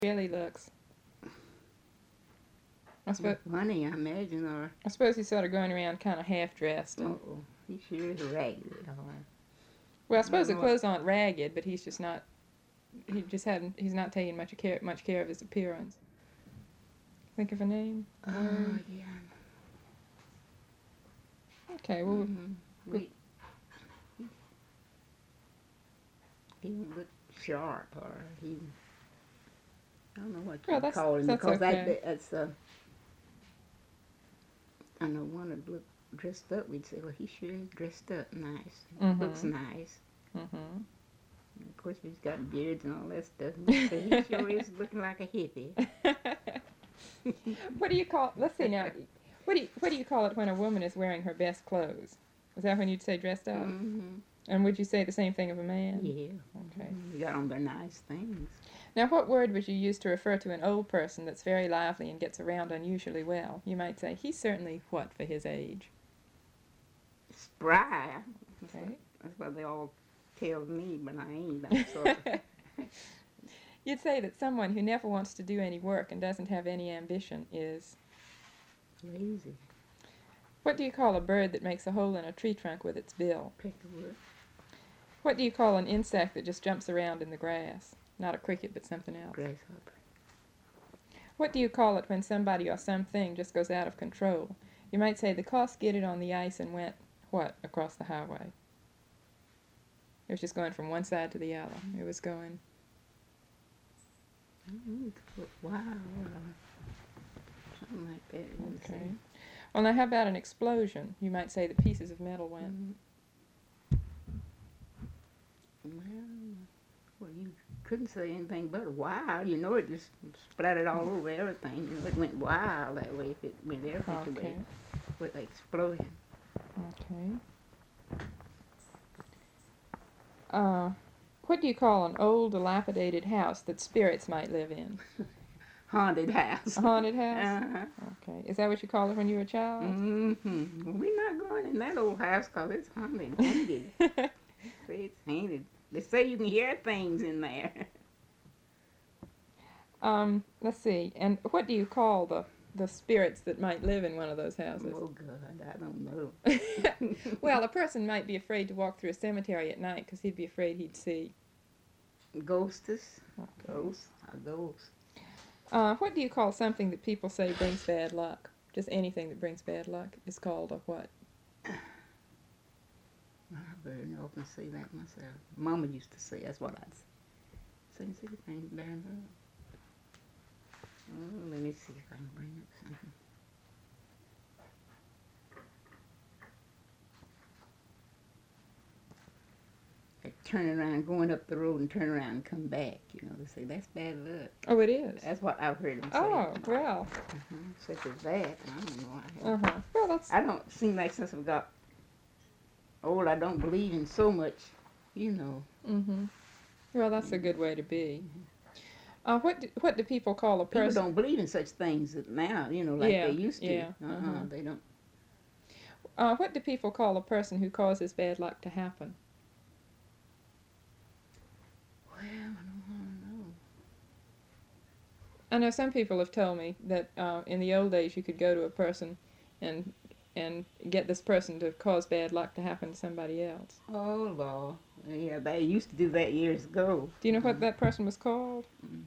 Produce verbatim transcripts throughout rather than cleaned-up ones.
really looks. I suppose, Funny, I imagine, or I suppose he's sort of going around kind of half dressed. And, oh, he sure is ragged. Oh, well, I I suppose don't the know what. clothes aren't ragged, but he's just not. He just hadn't. He's not taking much care much care of his appearance. Think of a name. Oh Word. yeah. Okay. Well, Mm-hmm. we, We, he don't look sharp, or he. I don't know what well, you that's call him that's because that okay. that's uh. I know one that look dressed up. We'd say, well, he sure is dressed up nice. Looks Mhm. nice. Mhm. And of course, he's got beards and all that stuff. We'd say he sure is looking like a hippie. What do you call? Let's see now. What do you, what do you call it when a woman is wearing her best clothes? Is that when you'd say dressed up? Mm-hmm. And would you say the same thing of a man? Yeah. Okay. Mm-hmm. You got on their nice things. Now, what word would you use to refer to an old person that's very lively and gets around unusually well? You might say, he's certainly what for his age? Spry. That's, Okay. what, that's what they all tell me, but I ain't. I'm sort of You'd say that someone who never wants to do any work and doesn't have any ambition is... lazy. What do you call a bird that makes a hole in a tree trunk with its bill? Peckerwood. What do you call an insect that just jumps around in the grass? Not a cricket, but something else. Grasshopper. What do you call it when somebody or something just goes out of control? You might say the car skidded on the ice and went, what, across the highway? It was just going from one side to the other. It was going... Mm-hmm. Wow. Something like that. you would Okay. say. Well, now how about an explosion? You might say that pieces of metal went... Mhm. Well, well, you couldn't say anything but wow. You know, it just splattered all over everything. You know, it went wild that way if it went every Okay. way with the explosion. Okay. Uh, what do you call an old, dilapidated house that spirits might live in? Haunted house. A haunted house? Uh-huh. Okay. Is that what you called it when you were a child? Mm-hmm. Well, we're not going in that old house because it's haunted. Haunted. Say it's haunted. They say you can hear things in there. um, let's see. And what do you call the, the spirits that might live in one of those houses? Oh, God, I don't know. Well, a person might be afraid to walk through a cemetery at night because he'd be afraid he'd see... Ghostess. Okay. Ghost. A ghost. Uh, what do you call something that people say brings bad luck? Just anything that brings bad luck is called a what? I very often say that myself. Mama used to say, that's what I'd say. Say, see the thing bad luck. Oh, let me see if I can bring up something. Like turning around, going up the road and turn around and come back. You know, they say that's bad luck. Oh, it is. That's what I've heard them say. Oh, well. Uh-huh. Such as that. I don't know. I, have. Uh-huh. Well, that's... I don't seem like since I've got old, I don't believe in so much, you know. Mm-hmm. Well, that's a good way to be. Uh, what do, what do people call a person? People don't believe in such things now, you know, like Yeah, they used to. yeah, Uh-uh, uh-huh. They don't. Uh, what do people call a person who causes bad luck to happen? Well, I don't want to know. I know some people have told me that uh, in the old days you could go to a person and and get this person to cause bad luck to happen to somebody else. Oh, Lord. Yeah, they used to do that years ago. Do you know what Uh, that person was called? mm.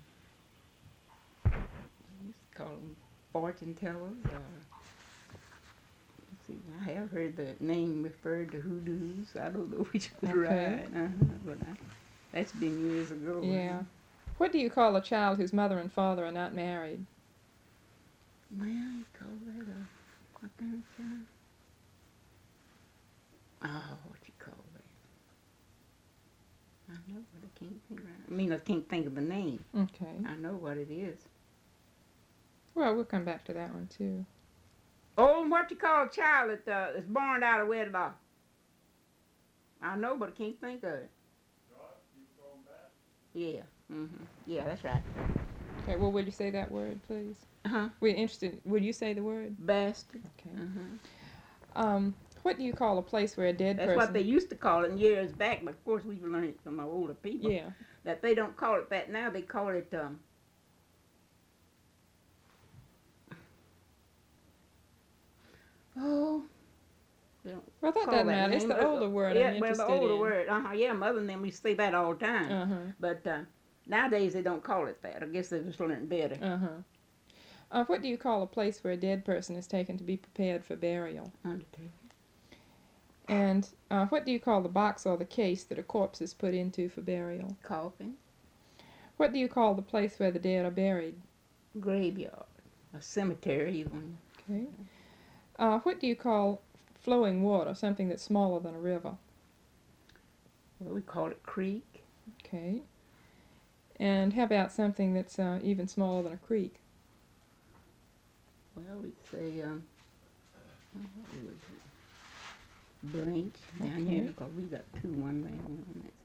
They used to call them fortune tellers. Or, let's see, I have heard the name referred to hoodoos. I don't know which was Okay. right. Uh-huh, but I, that's been years ago. Yeah. What do you call a child whose mother and father are not married? Well, you call that a, what kind of child? Oh, what you call that? I know, but I can't think right. I mean, I can't think of the name. Okay. I know what it is. Well, we'll come back to that one, too. Oh, and what you call a child that uh, is born out of wedlock? I know, but I can't think of it. Yeah. Mm-hmm. Yeah, that's right. Okay, well, would you say that word, please? Uh-huh. We're interested. Would you say the word? Bastard. Okay. Uh-huh. Um, what do you call a place where a dead That's person... what they used to call it years back, but of course we've learned it from our older people. Yeah. That they don't call it that now. They call it um, Oh, they don't Well, that call doesn't that matter. It's name. the Uh, older word yeah, I'm well, the interested older in. word. Uh huh. Yeah, mother and them we say that all the time. Uh huh. But uh, nowadays they don't call it that. I guess they just learned better. Uh huh. Uh, what do you call a place where a dead person is taken to be prepared for burial? Undertaker. And uh, what do you call the box or the case that a corpse is put into for burial? Coffin. What do you call the place where the dead are buried? Graveyard. A cemetery even. Okay. Uh, what do you call flowing water, something that's smaller than a river? Well, we call it creek. Okay. And how about something that's uh, even smaller than a creek? Well, we'd say um, what was it? Branch down Okay. here because we got two, one ran one on that